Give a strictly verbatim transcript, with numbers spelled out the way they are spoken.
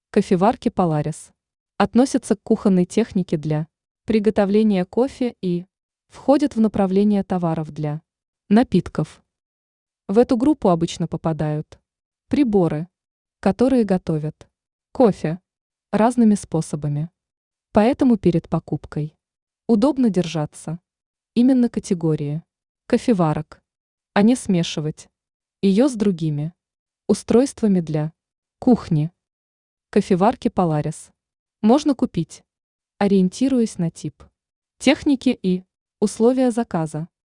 Кофеварки Polaris относятся к кухонной технике для приготовления кофе и входят в направление товаров для напитков. В эту группу обычно попадают приборы, которые готовят кофе разными способами. Поэтому перед покупкой удобно держаться именно категории кофеварок, а не смешивать ее с другими устройствами для кухни. Кофеварки Polaris можно купить, ориентируясь на тип техники и условия заказа.